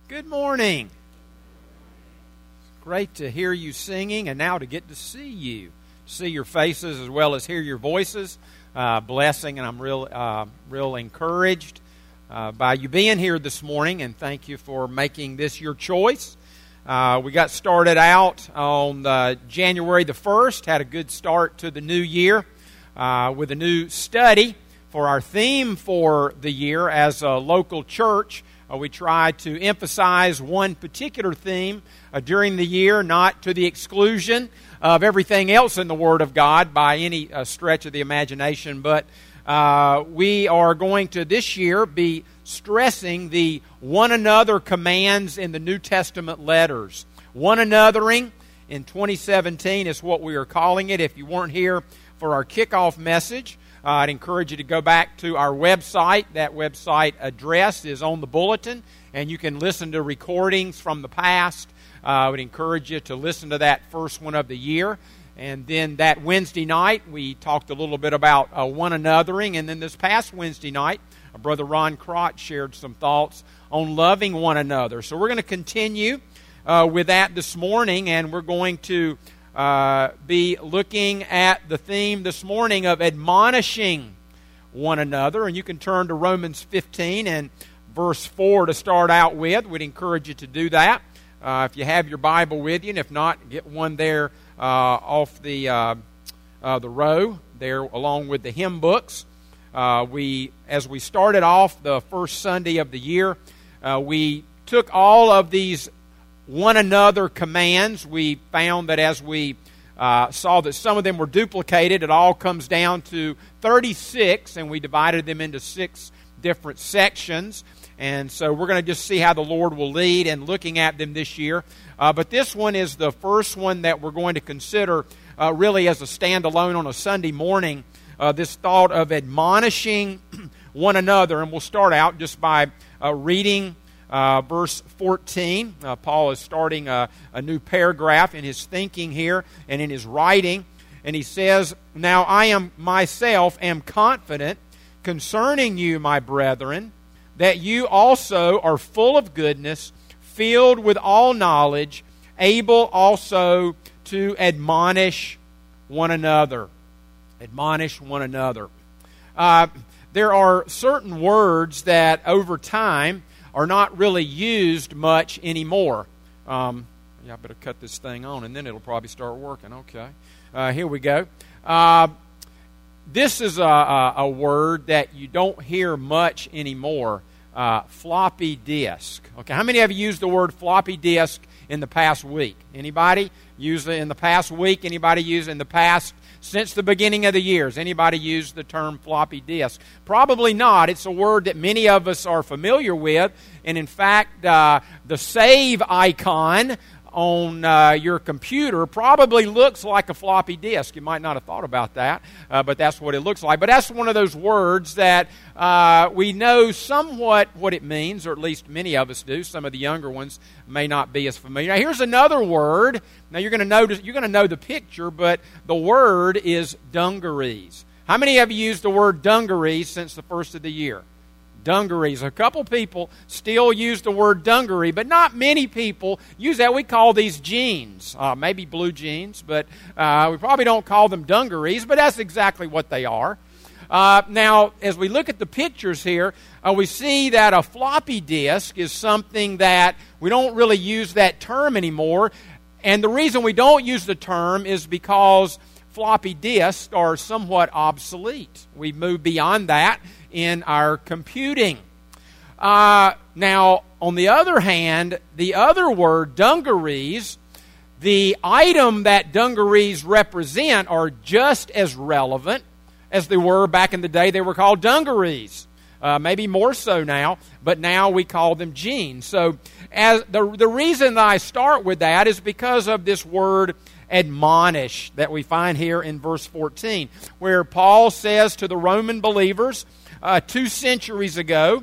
Good morning. It's great to hear you singing and now to get to see you. See your faces as well as hear your voices. Blessing, and I'm real encouraged by you being here this morning, and thank you for making this your choice. We got started out on January the 1st, had a good start to the new year with a new study for our theme for the year as a local church. We try to emphasize one particular theme during the year, not to the exclusion of everything else in the Word of God by any stretch of the imagination, but we are going to this year be stressing the one another commands in the New Testament letters. One anothering in 2017 is what we are calling it. If you weren't here for our kickoff message, I'd encourage you to go back to our website. That website address is on the bulletin, and you can listen to recordings from the past. I would encourage you to listen to that first one of the year. And then that Wednesday night, we talked a little bit about one anothering. And then this past Wednesday night, Brother Ron Crotch shared some thoughts on loving one another. So we're going to continue with that this morning, and we're going to be looking at the theme this morning of admonishing one another. And you can turn to Romans 15 and verse 4 to start out with. We'd encourage you to do that if you have your Bible with you. And if not, get one there off the row there along with the hymn books. As we started off the first Sunday of the year, we took all of these one another commands. We found that as we saw that some of them were duplicated, it all comes down to 36, and we divided them into 6 different sections. And so we're going to just see how the Lord will lead in looking at them this year. But this one is the first one that we're going to consider really as a standalone on a Sunday morning, this thought of admonishing one another. And we'll start out just by reading verse 14. Paul is starting a new paragraph in his thinking here and in his writing. And he says, "Now I am myself am confident concerning you, my brethren, that you also are full of goodness, filled with all knowledge, able also to admonish one another." Admonish one another. There are certain words that over time are not really used much anymore. I better cut this thing on and then it'll probably start working. Okay. Here we go. This is a word that you don't hear much anymore. Floppy disk. Okay, how many have used the word floppy disk in the past week? Anybody use it in the past week? Anybody use it in the past since the beginning of the years? Anybody use the term floppy disk? Probably not. It's a word that many of us are familiar with, and in fact, the save icon on your computer probably looks like a floppy disk. You might not have thought about that, but that's what it looks like. But that's one of those words that we know somewhat what it means, or at least many of us do. Some of the younger ones may not be as familiar. Now, here's another word. Now, you're going to know the picture, but the word is dungarees. How many have used the word dungarees since the first of the year? Dungarees. A couple people still use the word dungaree, but not many people use that. We call these jeans, maybe blue jeans, but we probably don't call them dungarees, but that's exactly what they are. Now, as we look at the pictures here, we see that a floppy disk is something that we don't really use that term anymore, and the reason we don't use the term is because floppy disks are somewhat obsolete. We've moved beyond that in our computing. Now, on the other hand, the other word, dungarees, the item that dungarees represent are just as relevant as they were back in the day. They were called dungarees. Maybe more so now, but now we call them jeans. So as the reason that I start with that is because of this word admonish that we find here in verse 14, where Paul says to the Roman believers 2 centuries ago,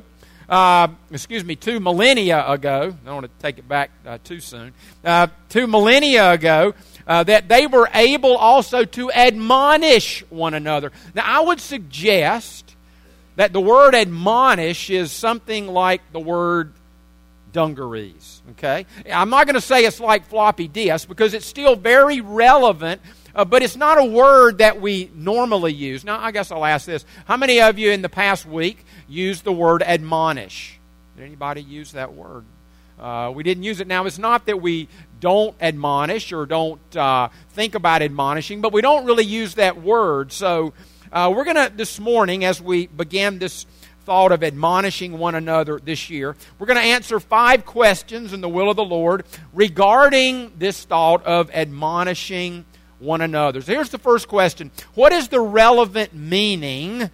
2 millennia ago, I don't want to take it back too soon, 2 millennia ago, that they were able also to admonish one another. Now, I would suggest that the word admonish is something like the word dungarees. Okay? I'm not going to say it's like floppy disk because it's still very relevant, but it's not a word that we normally use. Now, I guess I'll ask this. How many of you in the past week used the word admonish? Did anybody use that word? We didn't use it. Now, it's not that we don't admonish or don't think about admonishing, but we don't really use that word. So we're going to, this morning, as we begin this thought of admonishing one another this year, we're going to answer 5 questions in the will of the Lord regarding this thought of admonishing one another. So here's the first question. What is the relevant meaning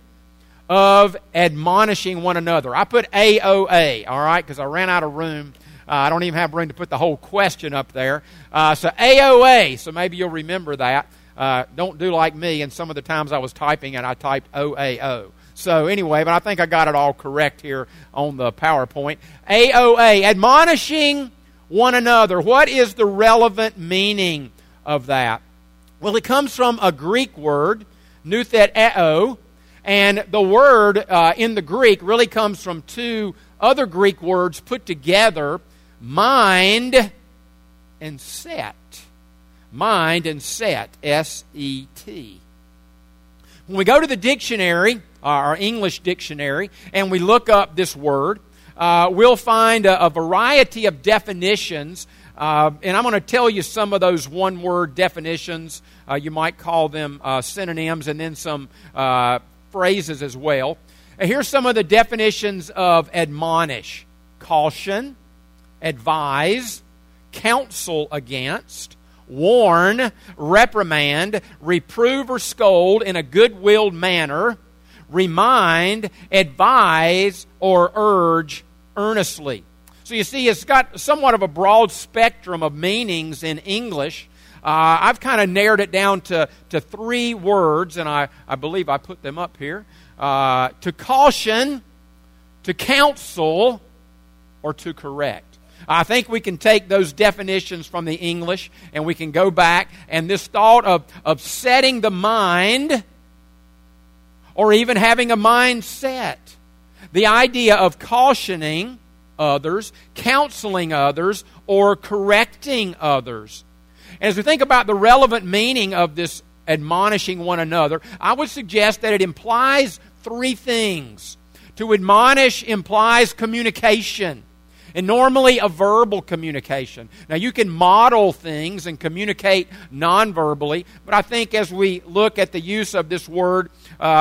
of admonishing one another? I put AOA, all right, because I ran out of room. I don't even have room to put the whole question up there. So AOA, so maybe you'll remember that. Don't do like me, and some of the times I was typing and I typed OAO. So anyway, but I think I got it all correct here on the PowerPoint. AOA, admonishing one another. What is the relevant meaning of that? Well, it comes from a Greek word, noutheteo, and the word in the Greek really comes from 2 other Greek words put together, mind and set. Mind and set, S-E-T. When we go to the dictionary, our English dictionary, and we look up this word, we'll find a variety of definitions. And I'm going to tell you some of those one-word definitions. You might call them synonyms, and then some phrases as well. Here's some of the definitions of admonish: caution, advise, counsel against, warn, reprimand, reprove or scold in a good-willed manner, remind, advise, or urge earnestly. So you see, it's got somewhat of a broad spectrum of meanings in English. I've kind of narrowed it down to 3 words, and I believe I put them up here. To caution, to counsel, or to correct. I think we can take those definitions from the English, and we can go back, and this thought of setting the mind, or even having a mindset. The idea of cautioning others, counseling others, or correcting others. And as we think about the relevant meaning of this admonishing one another, I would suggest that it implies 3 things. To admonish implies communication, and normally a verbal communication. Now, you can model things and communicate non-verbally, but I think as we look at the use of this word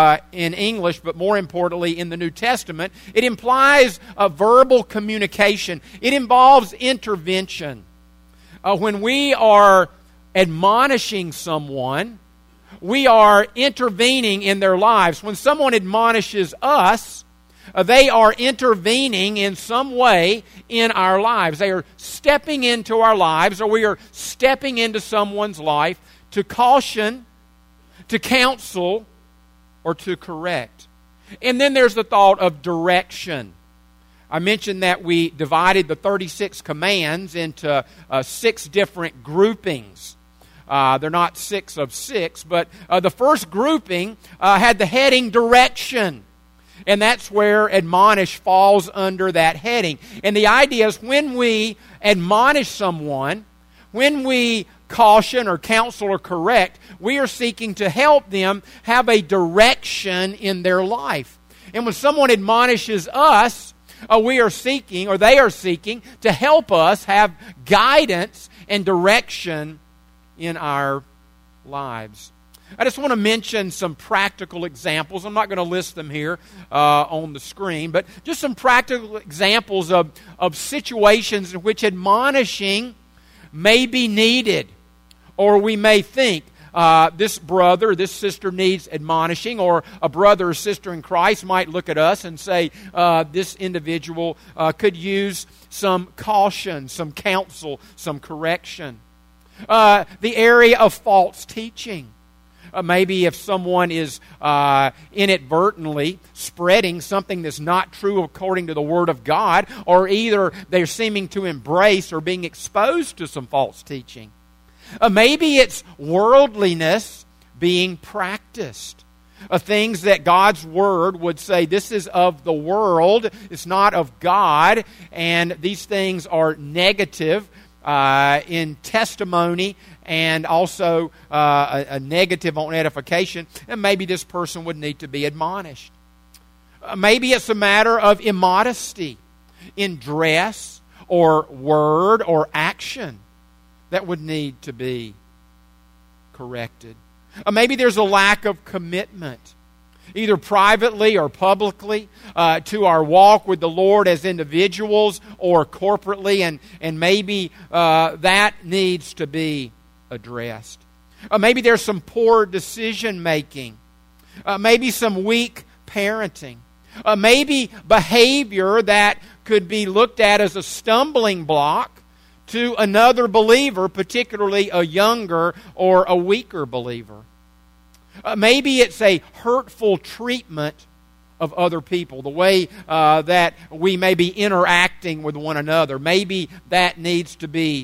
in English, but more importantly in the New Testament, it implies a verbal communication. It involves intervention. When we are admonishing someone, we are intervening in their lives. When someone admonishes us, they are intervening in some way in our lives. They are stepping into our lives, or we are stepping into someone's life to caution, to counsel, or to correct. And then there's the thought of direction. I mentioned that we divided the 36 commands into 6 different groupings. They're not 6 of 6, but the first grouping had the heading direction. And that's where admonish falls under that heading. And the idea is when we admonish someone, when we caution or counsel or correct, we are seeking to help them have a direction in their life. And when someone admonishes us, we are seeking, or they are seeking, to help us have guidance and direction in our lives. I just want to mention some practical examples. I'm not going to list them here on the screen, but just some practical examples of situations in which admonishing may be needed. Or we may think this brother, this sister needs admonishing, or a brother or sister in Christ might look at us and say, this individual could use some caution, some counsel, some correction. The area of false teaching. Maybe if someone is inadvertently spreading something that's not true according to the Word of God, or either they're seeming to embrace or being exposed to some false teaching. Maybe it's worldliness being practiced. things that God's Word would say this is of the world, it's not of God, and these things are negative in testimony and also a negative on edification, and maybe this person would need to be admonished. Maybe it's a matter of immodesty in dress or word or action that would need to be corrected. Maybe there's a lack of commitment, either privately or publicly, to our walk with the Lord as individuals or corporately, and maybe that needs to be addressed. Maybe there's some poor decision making, maybe some weak parenting, maybe behavior that could be looked at as a stumbling block to another believer, particularly a younger or a weaker believer. Maybe it's a hurtful treatment of other people, the way that we may be interacting with one another. Maybe that needs to be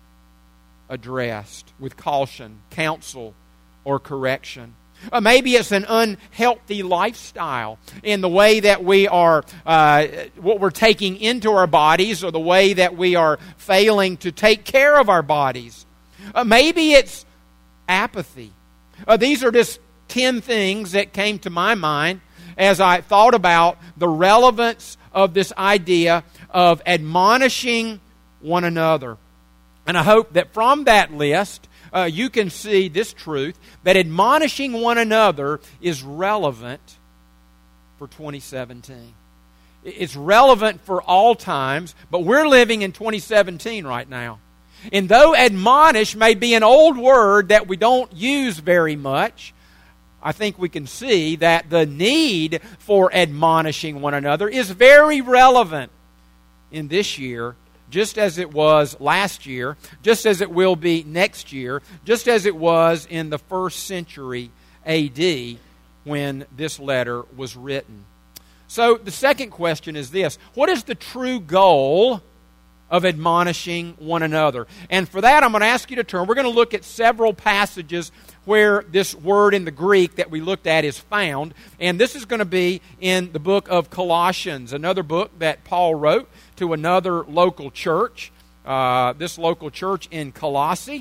addressed with caution, counsel, or correction. Maybe it's an unhealthy lifestyle in the way that we are, what we're taking into our bodies, or the way that we are failing to take care of our bodies. Maybe it's apathy. These are just 10 things that came to my mind as I thought about the relevance of this idea of admonishing one another. And I hope that from that list, you can see this truth, that admonishing one another is relevant for 2017. It's relevant for all times, but we're living in 2017 right now. And though admonish may be an old word that we don't use very much, I think we can see that the need for admonishing one another is very relevant in this year, just as it was last year, just as it will be next year, just as it was in the first century A.D. when this letter was written. So the second question is this: what is the true goal of admonishing one another? And for that, I'm going to ask you to turn. We're going to look at several passages where this word in the Greek that we looked at is found. And this is going to be in the book of Colossians, another book that Paul wrote to another local church, this local church in Colossae.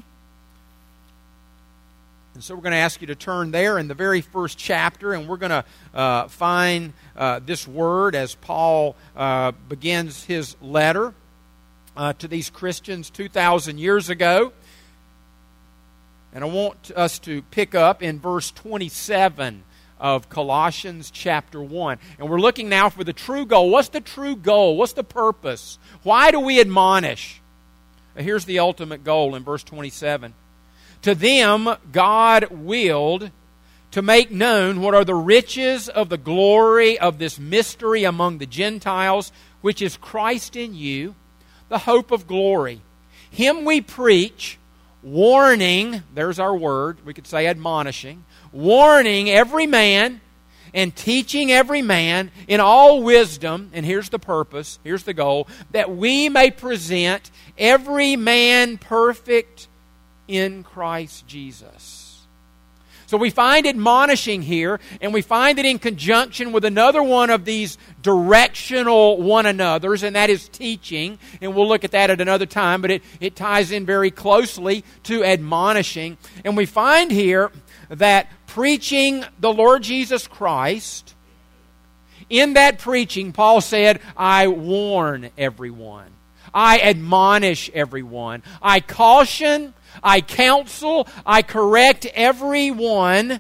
And so we're going to ask you to turn there in the very first chapter, and we're going to find this word as Paul begins his letter to these Christians 2,000 years ago. And I want us to pick up in verse 27 of Colossians chapter 1. And we're looking now for the true goal. What's the true goal? What's the purpose? Why do we admonish? Here's the ultimate goal in verse 27. To them God willed to make known what are the riches of the glory of this mystery among the Gentiles, which is Christ in you, the hope of glory. Him we preach, warning, there's our word, we could say admonishing, warning every man and teaching every man in all wisdom, and here's the purpose, here's the goal, that we may present every man perfect in Christ Jesus. So we find admonishing here, and we find it in conjunction with another one of these directional one another's, and that is teaching. And we'll look at that at another time, but it ties in very closely to admonishing. And we find here that preaching the Lord Jesus Christ, in that preaching, Paul said, I warn everyone. I admonish everyone. I caution, I counsel, I correct everyone.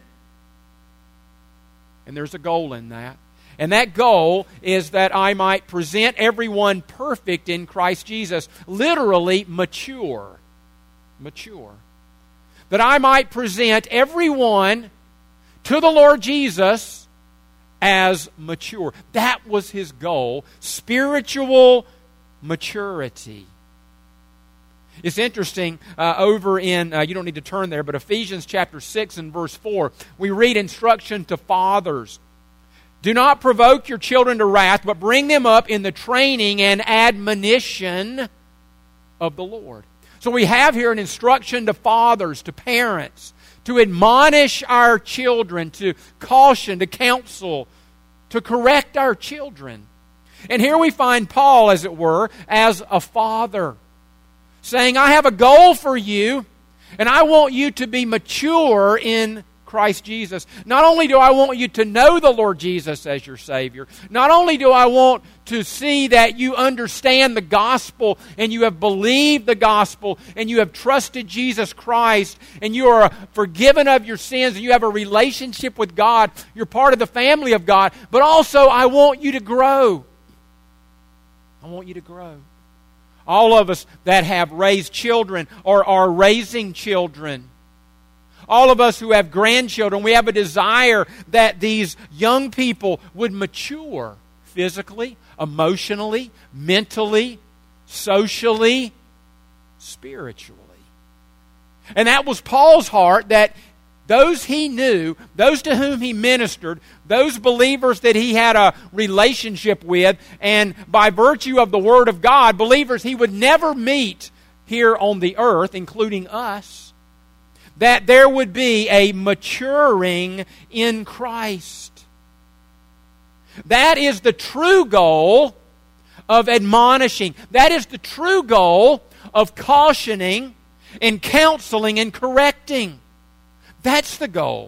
And there's a goal in that. And that goal is that I might present everyone perfect in Christ Jesus. Literally, mature. Mature. That I might present everyone to the Lord Jesus as mature. That was his goal. Spiritual maturity. It's interesting, over in, you don't need to turn there, but Ephesians chapter 6 and verse 4, we read instruction to fathers. Do not provoke your children to wrath, but bring them up in the training and admonition of the Lord. So we have here an instruction to fathers, to parents, to admonish our children, to caution, to counsel, to correct our children. And here we find Paul, as it were, as a father, saying, I have a goal for you, and I want you to be mature in Christ Jesus. Not only do I want you to know the Lord Jesus as your Savior, not only do I want to see that you understand the gospel and you have believed the gospel and you have trusted Jesus Christ and you are forgiven of your sins and you have a relationship with God, you're part of the family of God, but also I want you to grow. I want you to grow. All of us that have raised children or are raising children, all of us who have grandchildren, we have a desire that these young people would mature physically, emotionally, mentally, socially, spiritually. And that was Paul's heart, that those he knew, those to whom he ministered, those believers that he had a relationship with, and by virtue of the Word of God, believers he would never meet here on the earth, including us, that there would be a maturing in Christ. That is the true goal of admonishing. That is the true goal of cautioning and counseling and correcting. That's the goal.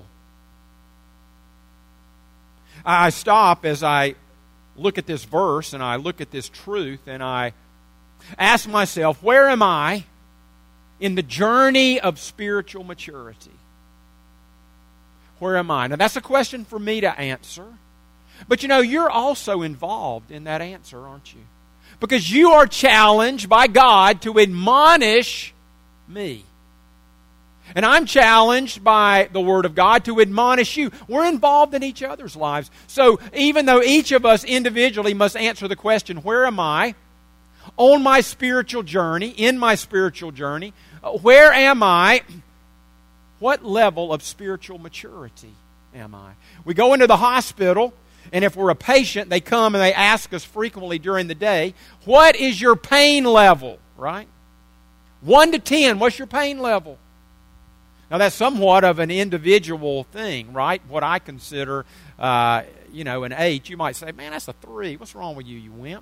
I stop as I look at this verse and I look at this truth and I ask myself, where am I in the journey of spiritual maturity? Where am I? Now that's a question for me to answer. But you know, you're also involved in that answer, aren't you? Because you are challenged by God to admonish me. And I'm challenged by the Word of God to admonish you. We're involved in each other's lives. So even though each of us individually must answer the question, where am I on my spiritual journey, in my spiritual journey? Where am I? What level of spiritual maturity am I? We go into the hospital, and if we're a patient, they come and they ask us frequently during the day, what is your pain level, right? 1 to 10, what's your pain level? Now that's somewhat of an individual thing, right? What I consider, an 8, you might say, man, that's a 3. What's wrong with you, you wimp?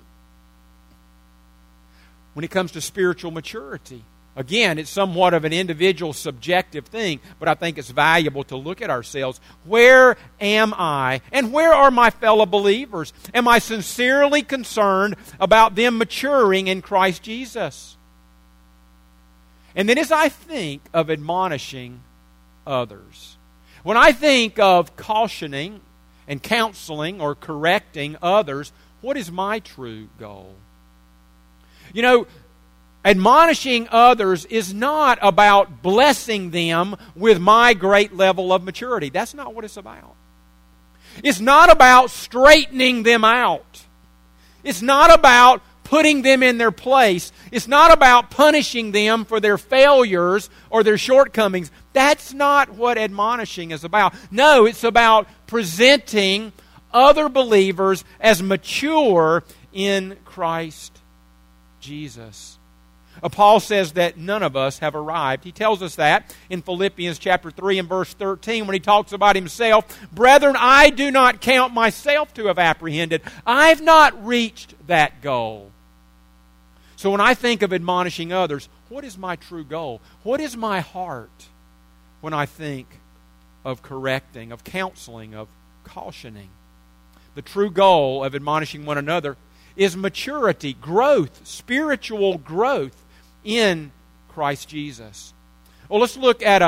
When it comes to spiritual maturity, again, it's somewhat of an individual subjective thing, but I think it's valuable to look at ourselves. Where am I? And where are my fellow believers? Am I sincerely concerned about them maturing in Christ Jesus? And then as I think of admonishing others, when I think of cautioning and counseling or correcting others, what is my true goal? You know, admonishing others is not about blessing them with my great level of maturity. That's not what it's about. It's not about straightening them out. It's not about putting them in their place. It's not about punishing them for their failures or their shortcomings. That's not what admonishing is about. No, it's about presenting other believers as mature in Christ Jesus. Paul says that none of us have arrived. He tells us that in Philippians chapter 3 and verse 13 when he talks about himself. Brethren, I do not count myself to have apprehended. I've not reached that goal. So when I think of admonishing others, what is my true goal? What is my heart when I think of correcting, of counseling, of cautioning? The true goal of admonishing one another is maturity, growth, spiritual growth in Christ Jesus. Well, let's look at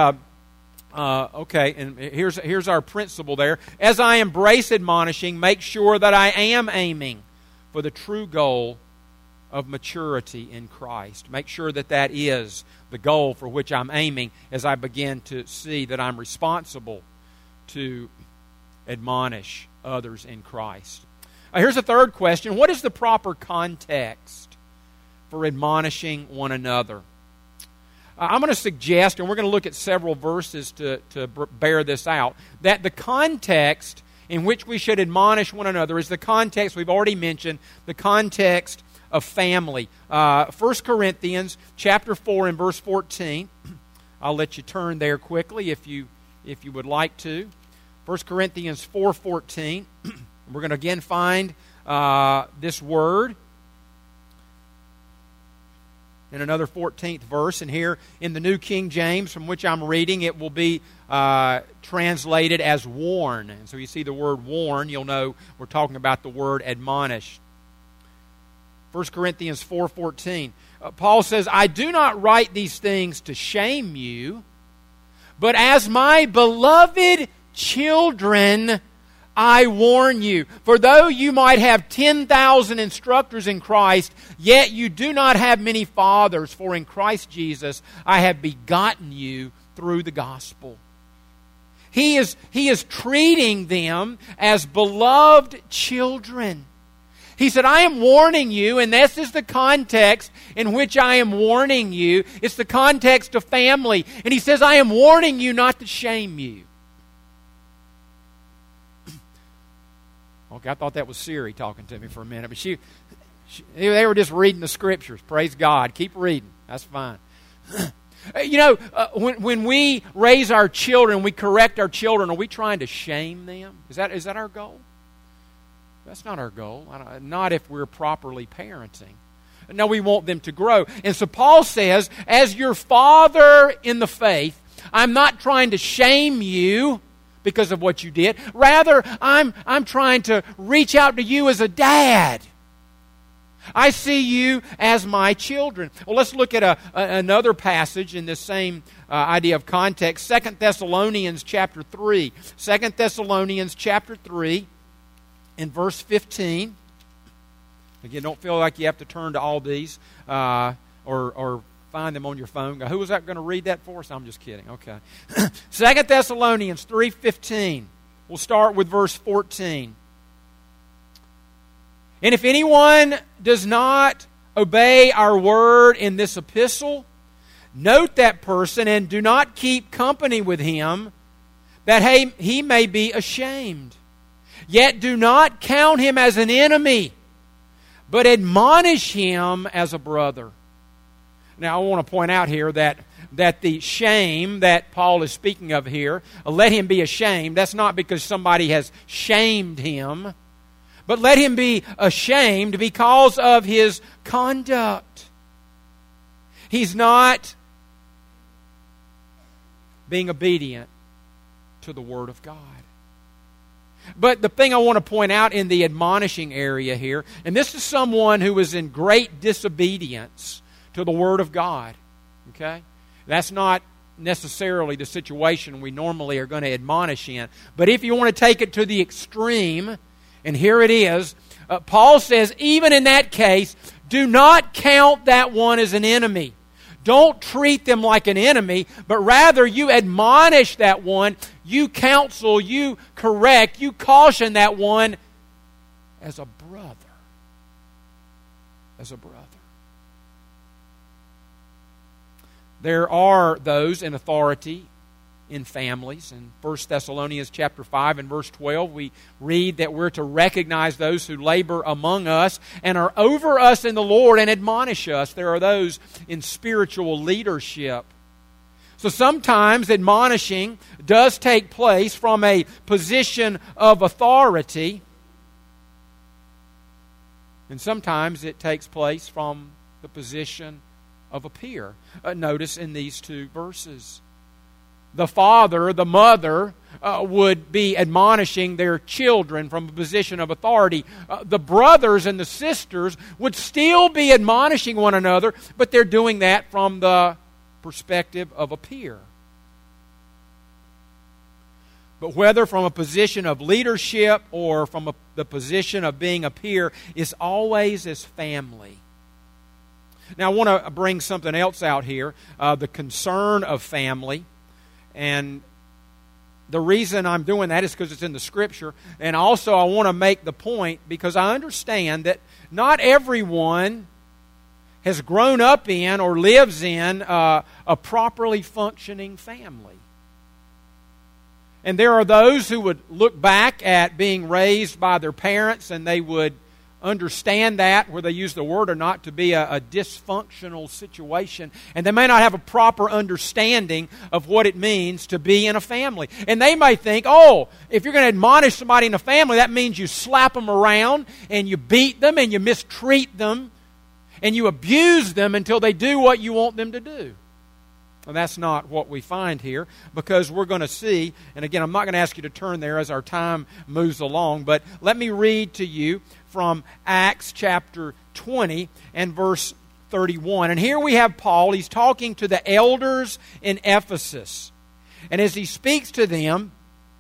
and here's our principle there. As I embrace admonishing, make sure that I am aiming for the true goal of maturity in Christ. Make sure that that is the goal for which I'm aiming as I begin to see that I'm responsible to admonish others in Christ. Here's a third question. What is the proper context for admonishing one another? I'm going to suggest, and we're going to look at several verses to bear this out, that the context in which we should admonish one another is the context we've already mentioned, the context of family. 1 Corinthians chapter 4 and verse 14. I'll let you turn there quickly if you would like to. 1 Corinthians 4:14. We're going to again find this word in another 14th verse. And here in the New King James, from which I'm reading, it will be translated as warn. And so you see the word warn, you'll know we're talking about the word admonish. 1 Corinthians 4:14. Paul says, I do not write these things to shame you, but as my beloved children, I warn you. For though you might have 10,000 instructors in Christ, yet you do not have many fathers, for in Christ Jesus I have begotten you through the gospel. He is treating them as beloved children. He said, I am warning you, and this is the context in which I am warning you. It's the context of family. And he says, I am warning you not to shame you. Okay, I thought that was Siri talking to me for a minute, but they were just reading the Scriptures. Praise God. Keep reading. That's fine. When we raise our children, we correct our children, are we trying to shame them? Is that our goal? That's not our goal. Not if we're properly parenting. No, we want them to grow. And so Paul says, as your father in the faith, I'm not trying to shame you because of what you did. Rather, I'm trying to reach out to you as a dad. I see you as my children. Well, let's look at another passage in this same idea of context. 2 Thessalonians chapter 3. 2 Thessalonians chapter 3 in verse 15. Again, don't feel like you have to turn to all these or find them on your phone. Who was that going to read that for us? I'm just kidding. Okay. 2 Thessalonians 3:15. We'll start with verse 14. And if anyone does not obey our word in this epistle, note that person and do not keep company with him, that he may be ashamed. Yet do not count him as an enemy, but admonish him as a brother. Now, I want to point out here that the shame that Paul is speaking of here, let him be ashamed, that's not because somebody has shamed him, but let him be ashamed because of his conduct. He's not being obedient to the Word of God. But the thing I want to point out in the admonishing area here, and this is someone who is in great disobedience to the Word of God. Okay? That's not necessarily the situation we normally are going to admonish in. But if you want to take it to the extreme, and here it is, Paul says, even in that case, do not count that one as an enemy. Don't treat them like an enemy, but rather you admonish that one, you counsel, you correct, you caution that one as a brother. As a brother. There are those in authority in families. In 1 Thessalonians chapter 5 and verse 12, we read that we're to recognize those who labor among us and are over us in the Lord and admonish us. There are those in spiritual leadership. So sometimes admonishing does take place from a position of authority, and sometimes it takes place from the position of a peer. Notice in these two verses. The father, the mother, would be admonishing their children from a position of authority. The brothers and the sisters would still be admonishing one another, but they're doing that from the perspective of a peer. But whether from a position of leadership or from the position of being a peer, is always as family. Now I want to bring something else out here, the concern of family. And the reason I'm doing that is because it's in the Scripture. And also I want to make the point because I understand that not everyone has grown up in or lives in a properly functioning family. And there are those who would look back at being raised by their parents and they would understand that, whether they use the word or not, to be a dysfunctional situation. And they may not have a proper understanding of what it means to be in a family. And they may think, oh, if you're going to admonish somebody in a family, that means you slap them around and you beat them and you mistreat them and you abuse them until they do what you want them to do. And that's not what we find here, because we're going to see, and again, I'm not going to ask you to turn there as our time moves along, but let me read to you from Acts chapter 20 and verse 31. And here we have Paul. He's talking to the elders in Ephesus. And as he speaks to them,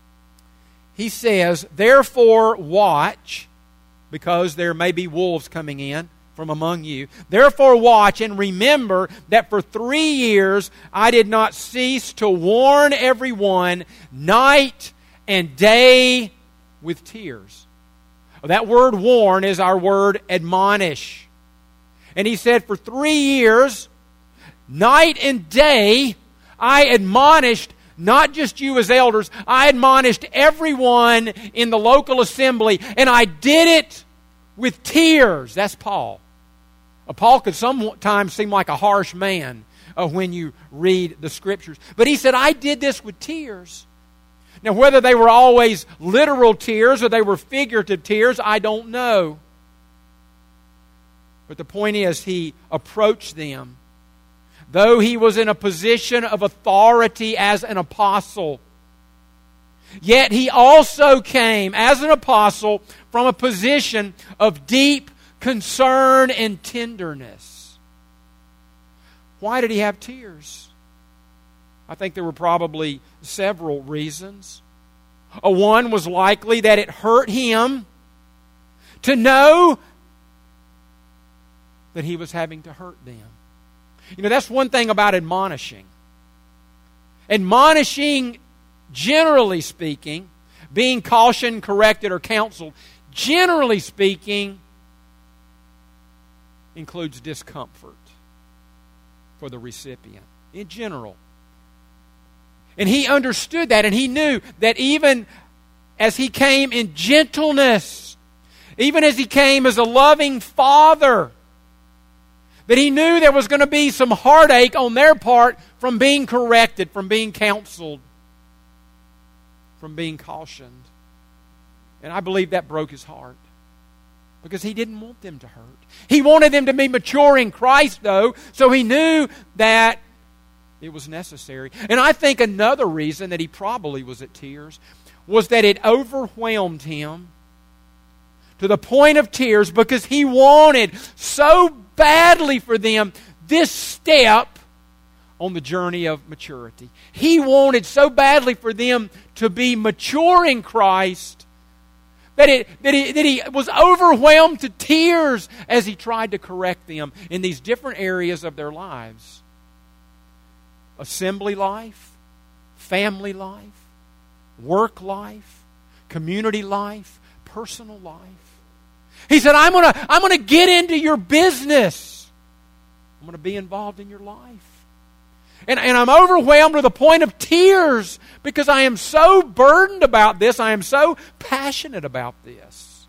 he says, "Therefore watch, because there may be wolves coming in from among you. Therefore watch and remember that for 3 years I did not cease to warn everyone night and day with tears." That word warn is our word admonish. And he said, for 3 years, night and day, I admonished not just you as elders, I admonished everyone in the local assembly, and I did it with tears. That's Paul. Paul could sometimes seem like a harsh man when you read the Scriptures. But he said, I did this with tears. Now, whether they were always literal tears or they were figurative tears, I don't know. But the point is, he approached them. Though he was in a position of authority as an apostle, yet he also came as an apostle from a position of deep concern and tenderness. Why did he have tears? I think there were probably several reasons. One was likely that it hurt him to know that he was having to hurt them. You know, that's one thing about admonishing. Admonishing, generally speaking, being cautioned, corrected, or counseled, generally speaking, includes discomfort for the recipient in general. And he understood that, and he knew that even as he came in gentleness, even as he came as a loving father, that he knew there was going to be some heartache on their part from being corrected, from being counseled, from being cautioned. And I believe that broke his heart, because he didn't want them to hurt. He wanted them to be mature in Christ, though, so he knew that it was necessary. And I think another reason that he probably was at tears was that it overwhelmed him to the point of tears, because he wanted so badly for them this step on the journey of maturity. He wanted so badly for them to be mature in Christ that he was overwhelmed to tears as he tried to correct them in these different areas of their lives. Assembly life, family life, work life, community life, personal life. He said, I'm gonna get into your business. I'm going to be involved in your life. And I'm overwhelmed to the point of tears, because I am so burdened about this. I am so passionate about this.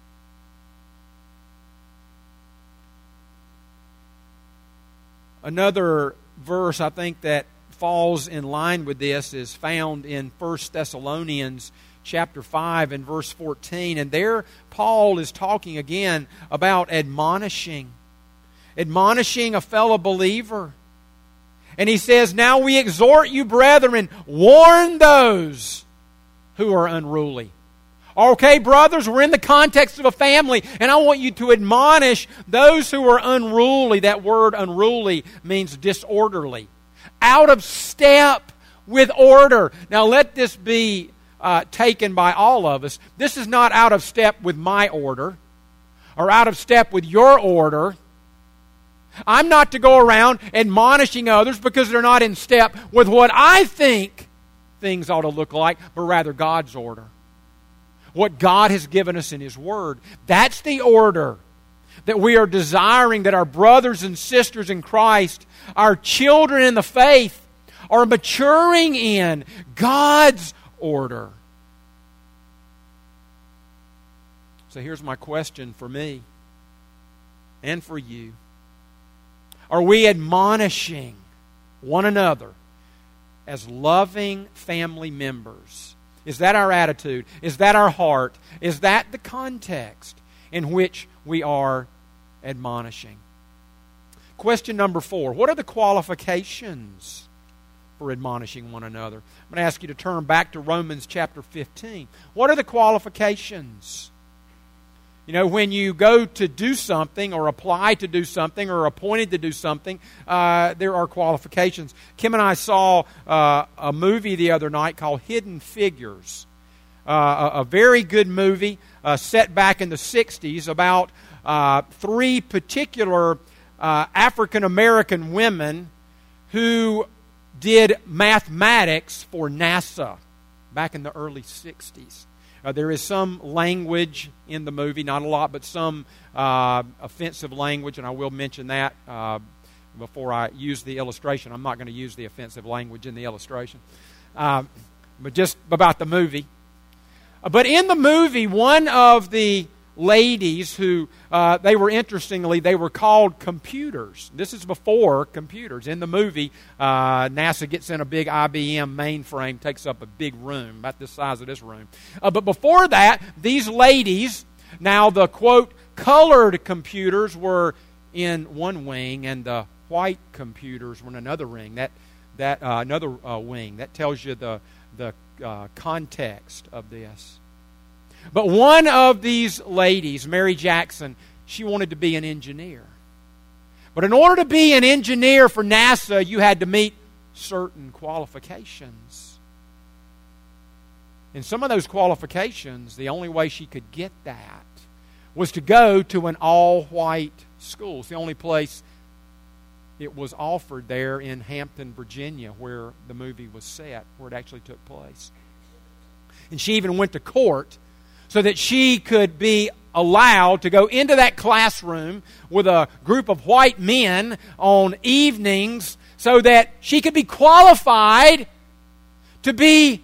Another verse I think that falls in line with this is found in 1 Thessalonians chapter 5 and verse 14. And there Paul is talking again about admonishing a fellow believer. And he says, now we exhort you, brethren, warn those who are unruly. Okay, brothers, we're in the context of a family, and I want you to admonish those who are unruly. That word unruly means disorderly. Out of step with order. Now let this be taken by all of us. This is not out of step with my order, or out of step with your order. I'm not to go around admonishing others because they're not in step with what I think things ought to look like, but rather God's order. What God has given us in His Word. That's the order that we are desiring that our brothers and sisters in Christ, our children in the faith, are maturing in God's order. So here's my question for me. and for you? Are we admonishing one another as loving family members? Is that our attitude? Is that our heart? Is that the context in which we are admonishing? Question number 4. What are the qualifications for admonishing one another? I'm going to ask you to turn back to Romans chapter 15. What are the qualifications? You know, when you go to do something or apply to do something or are appointed to do something, there are qualifications. Kim and I saw a movie the other night called Hidden Figures. A very good movie set back in the 60s about 3 particular African American women who did mathematics for NASA back in the early 60s. There is some language in the movie, not a lot, but some offensive language, and I will mention that before I use the illustration. I'm not going to use the offensive language in the illustration, but just about the movie. But in the movie, one of the ladies who, they were called computers. This is before computers. In the movie, NASA gets in a big IBM mainframe, takes up a big room, about the size of this room. But before that, these ladies, now the, quote, colored computers were in one wing, and the white computers were in another wing. Another wing. That tells you the context of this. But one of these ladies, Mary Jackson, she wanted to be an engineer. But in order to be an engineer for NASA, you had to meet certain qualifications. And some of those qualifications, the only way she could get that was to go to an all-white school. It's the only place it was offered there in Hampton, Virginia, where the movie was set, where it actually took place. And she even went to court so that she could be allowed to go into that classroom with a group of white men on evenings so that she could be qualified to be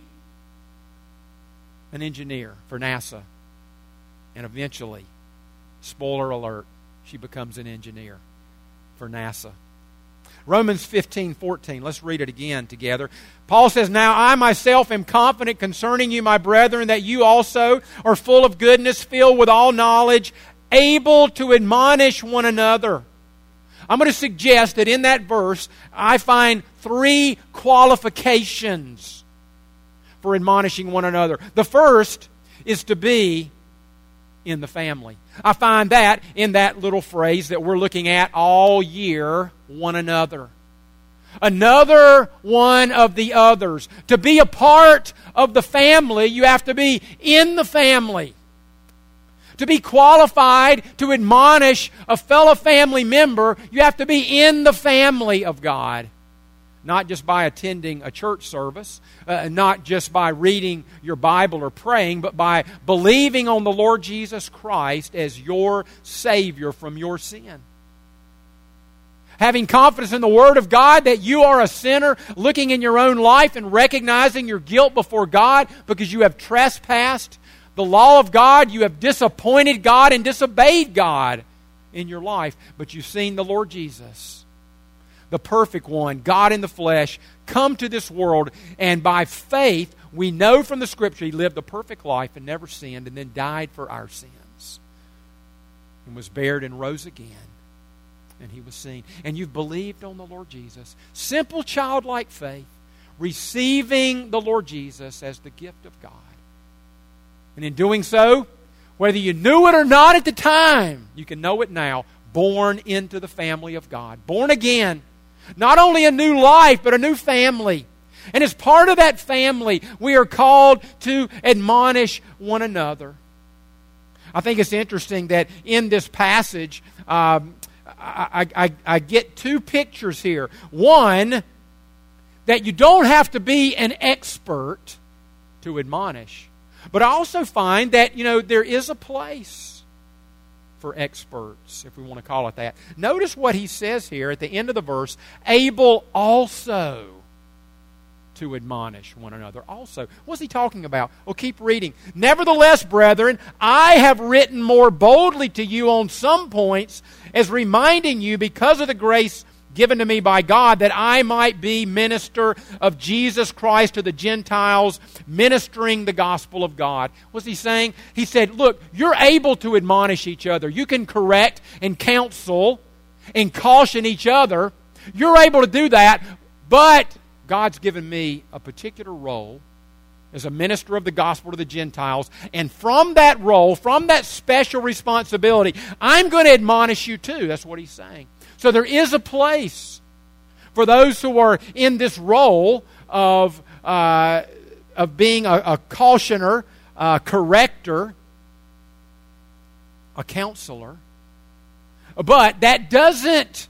an engineer for NASA. And eventually, spoiler alert, she becomes an engineer for NASA. Romans 15:14. Let's read it again together. Paul says, "Now I myself am confident concerning you, my brethren, that you also are full of goodness, filled with all knowledge, able to admonish one another." I'm going to suggest that in that verse, I find 3 qualifications for admonishing one another. The first is to be in the family. I find that in that little phrase that we're looking at all year, one another. Another one of the others. To be a part of the family, you have to be in the family. To be qualified to admonish a fellow family member, you have to be in the family of God. Not just by attending a church service, not just by reading your Bible or praying, but by believing on the Lord Jesus Christ as your Savior from your sin. Having confidence in the Word of God that you are a sinner, looking in your own life and recognizing your guilt before God because you have trespassed the law of God, you have disappointed God and disobeyed God in your life, but you've seen the Lord Jesus, the perfect one, God in the flesh, come to this world, and by faith, we know from the Scripture He lived a perfect life and never sinned, and then died for our sins, and was buried and rose again, and He was seen. And you've believed on the Lord Jesus. Simple childlike faith, receiving the Lord Jesus as the gift of God. And in doing so, whether you knew it or not at the time, you can know it now, born into the family of God. Born again. Not only a new life, but a new family. And as part of that family, we are called to admonish one another. I think it's interesting that in this passage, I get 2 pictures here. One, that you don't have to be an expert to admonish. But I also find that, there is a place for experts, if we want to call it that. Notice what he says here at the end of the verse, able also to admonish one another also. What's he talking about? Well, keep reading. Nevertheless, brethren, I have written more boldly to you on some points, as reminding you, because of the grace given to me by God, that I might be minister of Jesus Christ to the Gentiles, ministering the gospel of God. What's he saying? He said, look, you're able to admonish each other. You can correct and counsel and caution each other. You're able to do that, but God's given me a particular role as a minister of the gospel to the Gentiles, and from that role, from that special responsibility, I'm going to admonish you too. That's what he's saying. So there is a place for those who are in this role of being a cautioner, a corrector, a counselor. But that doesn't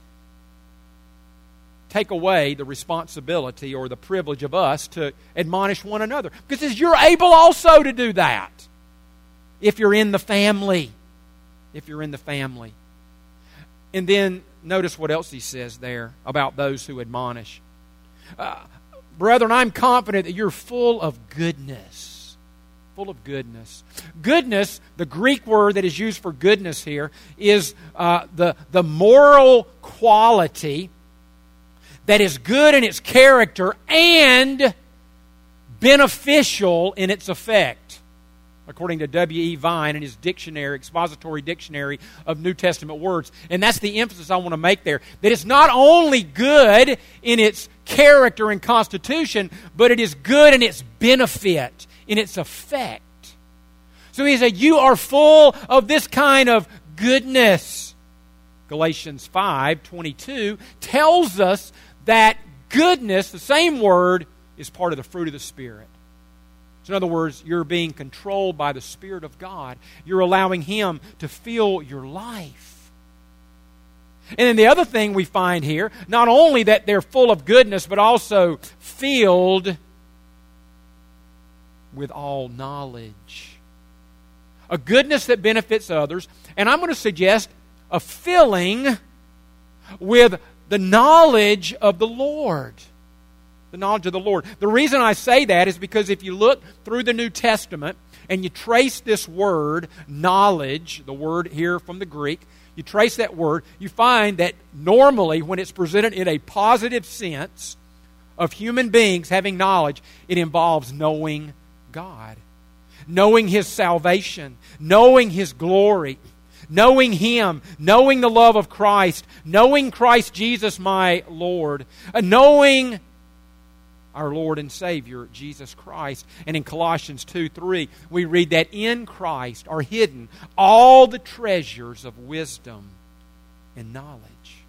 take away the responsibility or the privilege of us to admonish one another. Because you're able also to do that if you're in the family. If you're in the family. And then notice what else he says there about those who admonish. Brethren, I'm confident that you're full of goodness. Full of goodness. Goodness, the Greek word that is used for goodness here, is the moral quality that is good in its character and beneficial in its effect, according to W.E. Vine in his dictionary, expository dictionary of New Testament words. And that's the emphasis I want to make there. That it's not only good in its character and constitution, but it is good in its benefit, in its effect. So he said, you are full of this kind of goodness. Galatians 5:22 tells us that goodness, the same word, is part of the fruit of the Spirit. So in other words, you're being controlled by the Spirit of God. You're allowing Him to fill your life. And then the other thing we find here, not only that they're full of goodness, but also filled with all knowledge. A goodness that benefits others. And I'm going to suggest a filling with the knowledge of the Lord. The knowledge of the Lord. The reason I say that is because if you look through the New Testament and you trace this word, knowledge, the word here from the Greek, you trace that word, you find that normally when it's presented in a positive sense of human beings having knowledge, it involves knowing God, knowing His salvation, knowing His glory, knowing Him, knowing the love of Christ, knowing Christ Jesus my Lord, knowing our Lord and Savior, Jesus Christ. And in Colossians 2:3, we read that in Christ are hidden all the treasures of wisdom and knowledge.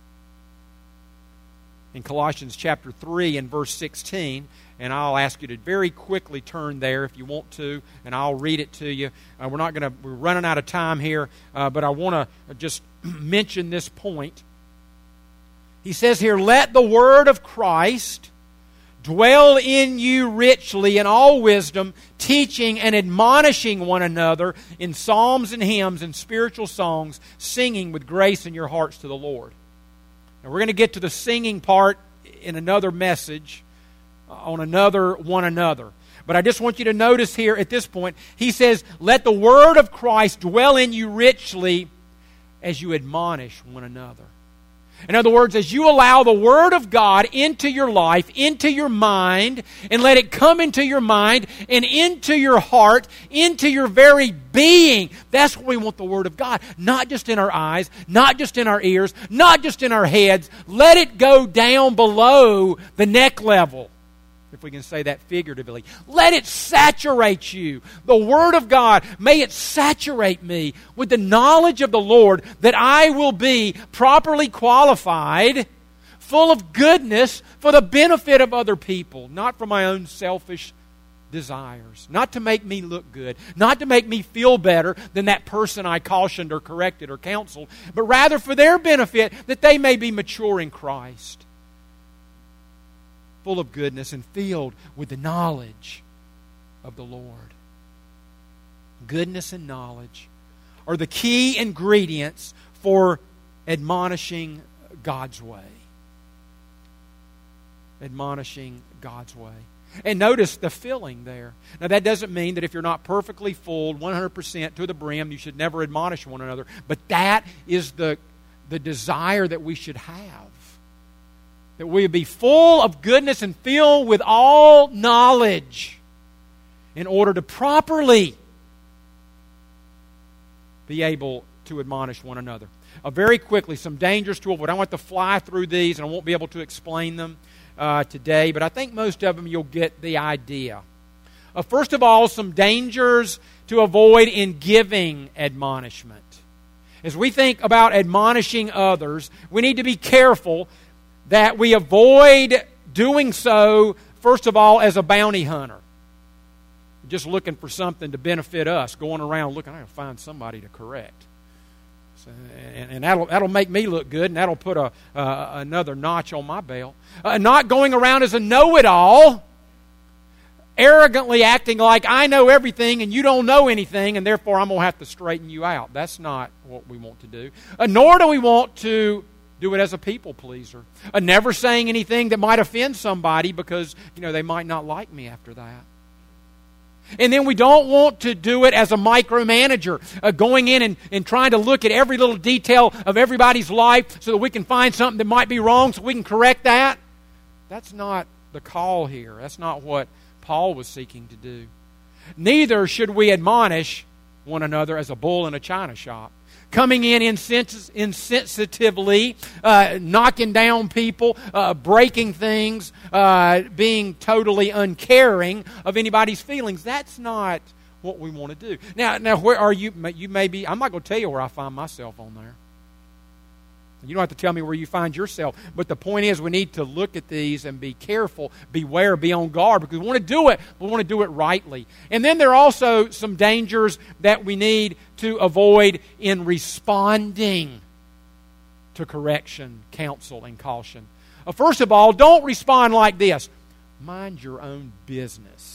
In Colossians chapter 3 and verse 16, and I'll ask you to very quickly turn there if you want to, and I'll read it to you. We're running out of time here, but I want to just mention this point. He says here, let the word of Christ dwell in you richly in all wisdom, teaching and admonishing one another in psalms and hymns and spiritual songs, singing with grace in your hearts to the Lord. Now we're going to get to the singing part in another message on another one another. But I just want you to notice here at this point, he says, let the word of Christ dwell in you richly as you admonish one another. In other words, as you allow the Word of God into your life, into your mind, and let it come into your mind and into your heart, into your very being. That's what we want the Word of God. Not just in our eyes, not just in our ears, not just in our heads. Let it go down below the neck level, if we can say that figuratively. Let it saturate you. The Word of God, may it saturate me with the knowledge of the Lord, that I will be properly qualified, full of goodness for the benefit of other people, not for my own selfish desires, not to make me look good, not to make me feel better than that person I cautioned or corrected or counseled, but rather for their benefit, that they may be mature in Christ, full of goodness and filled with the knowledge of the Lord. Goodness and knowledge are the key ingredients for admonishing God's way. Admonishing God's way. And notice the filling there. Now, that doesn't mean that if you're not perfectly full, 100% to the brim, you should never admonish one another. But that is the desire that we should have. That we would be full of goodness and filled with all knowledge in order to properly be able to admonish one another. Very quickly, some dangers to avoid. I want to fly through these, and I won't be able to explain them today, but I think most of them you'll get the idea. First of all, some dangers to avoid in giving admonishment. As we think about admonishing others, we need to be careful that we avoid doing so, first of all, as a bounty hunter. Just looking for something to benefit us, going around looking, I gotta find somebody to correct. And that'll make me look good, and that'll put another notch on my belt. Not going around as a know-it-all, arrogantly acting like I know everything and you don't know anything, and therefore I'm going to have to straighten you out. That's not what we want to do. Nor do we want to do it as a people pleaser. Never saying anything that might offend somebody because they might not like me after that. And then we don't want to do it as a micromanager, going in and trying to look at every little detail of everybody's life so that we can find something that might be wrong so we can correct that. That's not the call here. That's not what Paul was seeking to do. Neither should we admonish one another as a bull in a china shop, coming in insensitively, knocking down people, breaking things, being totally uncaring of anybody's feelings. That's not what we want to do. Now, where are you? You may be. I'm not going to tell you where I find myself on there. You don't have to tell me where you find yourself. But the point is, we need to look at these and be careful, beware, be on guard, because we want to do it, but we want to do it rightly. And then there are also some dangers that we need to avoid in responding to correction, counsel, and caution. First of all, don't respond like this. Mind your own business.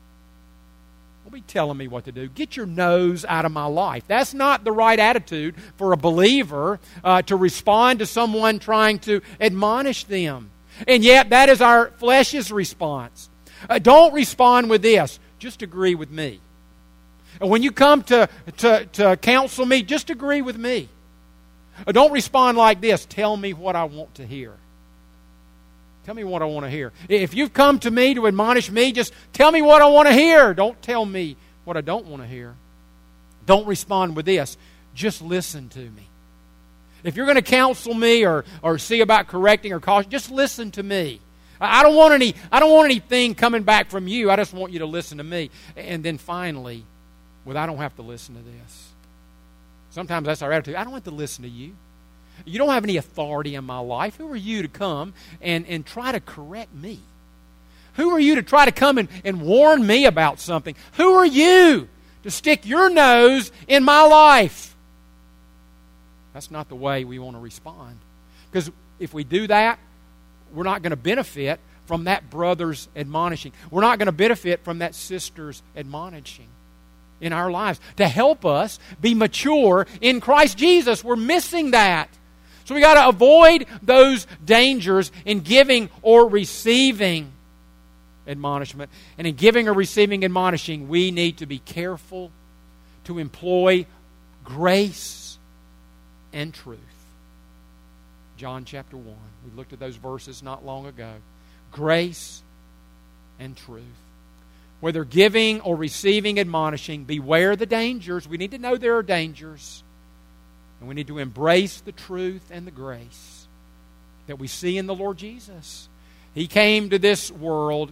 Don't be telling me what to do. Get your nose out of my life. That's not the right attitude for a believer to respond to someone trying to admonish them. And yet, that is our flesh's response. Don't respond with this. Just agree with me. And when you come to counsel me, just agree with me. Don't respond like this. Tell me what I want to hear. Tell me what I want to hear. If you've come to me to admonish me, just tell me what I want to hear. Don't tell me what I don't want to hear. Don't respond with this. Just listen to me. If you're going to counsel me or see about correcting or caution, just listen to me. I don't want anything coming back from you. I just want you to listen to me. And then finally, I don't have to listen to this. Sometimes that's our attitude. I don't have to listen to you. You don't have any authority in my life. Who are you to come and try to correct me? Who are you to try to come and warn me about something? Who are you to stick your nose in my life? That's not the way we want to respond. Because if we do that, we're not going to benefit from that brother's admonishing. We're not going to benefit from that sister's admonishing in our lives to help us be mature in Christ Jesus. We're missing that. So we got to avoid those dangers in giving or receiving admonishment. And in giving or receiving admonishing, we need to be careful to employ grace and truth. John chapter 1. We looked at those verses not long ago. Grace and truth. Whether giving or receiving admonishing, beware the dangers. We need to know there are dangers. And we need to embrace the truth and the grace that we see in the Lord Jesus. He came to this world,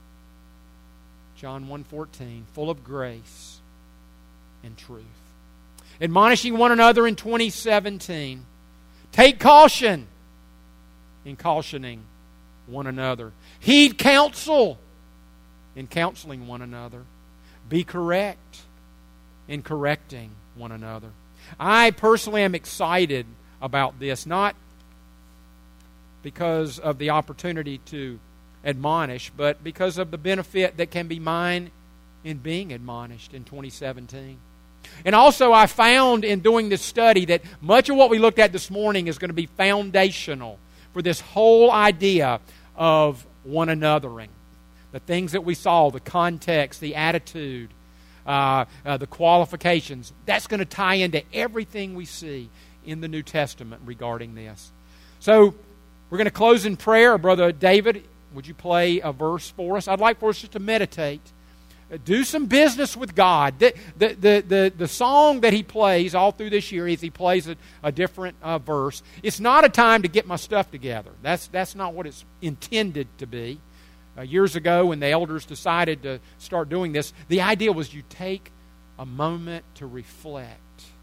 John 1:14, full of grace and truth. Admonishing one another in 2017. Take caution in cautioning one another. Heed counsel in counseling one another. Be correct in correcting one another. I personally am excited about this, not because of the opportunity to admonish, but because of the benefit that can be mine in being admonished in 2017. And also I found in doing this study that much of what we looked at this morning is going to be foundational for this whole idea of one anothering. the things that we saw, the context, the attitude, the qualifications, that's going to tie into everything we see in the New Testament regarding this. So we're going to close in prayer. Brother David, would you play a verse for us? I'd like for us just to meditate. Do some business with God. The song that he plays all through this year, as he plays a different verse, it's not a time to get my stuff together. That's not what it's intended to be. Years ago, when the elders decided to start doing this, the idea was you take a moment to reflect.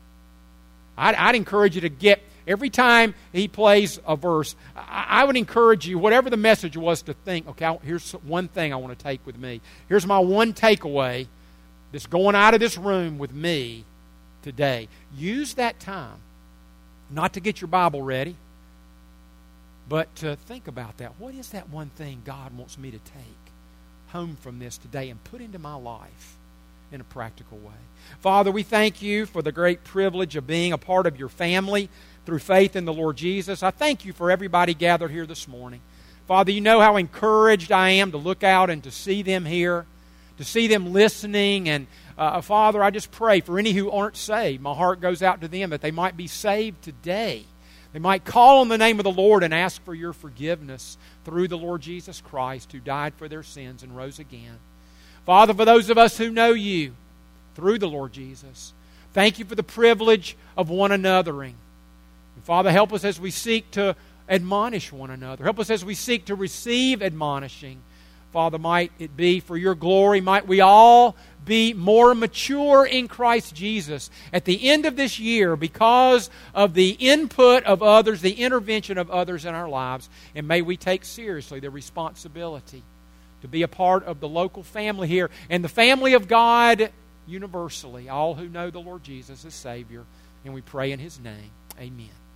I'd encourage you to get, every time he plays a verse, I would encourage you, whatever the message was, to think, okay, here's one thing I want to take with me. Here's my one takeaway that's going out of this room with me today. Use that time, not to get your Bible ready, but to think about that. What is that one thing God wants me to take home from this today and put into my life in a practical way? Father, we thank you for the great privilege of being a part of your family through faith in the Lord Jesus. I thank you for everybody gathered here this morning. Father, you know how encouraged I am to look out and to see them here, to see them listening. And Father, I just pray for any who aren't saved. My heart goes out to them that they might be saved today. They might call on the name of the Lord and ask for your forgiveness through the Lord Jesus Christ, who died for their sins and rose again. Father, for those of us who know you through the Lord Jesus, thank you for the privilege of one anothering. And Father, help us as we seek to admonish one another. Help us as we seek to receive admonishing. Father, might it be for your glory. Might we all be more mature in Christ Jesus at the end of this year because of the input of others, the intervention of others in our lives. And may we take seriously the responsibility to be a part of the local family here and the family of God universally, all who know the Lord Jesus as Savior. And we pray in His name. Amen.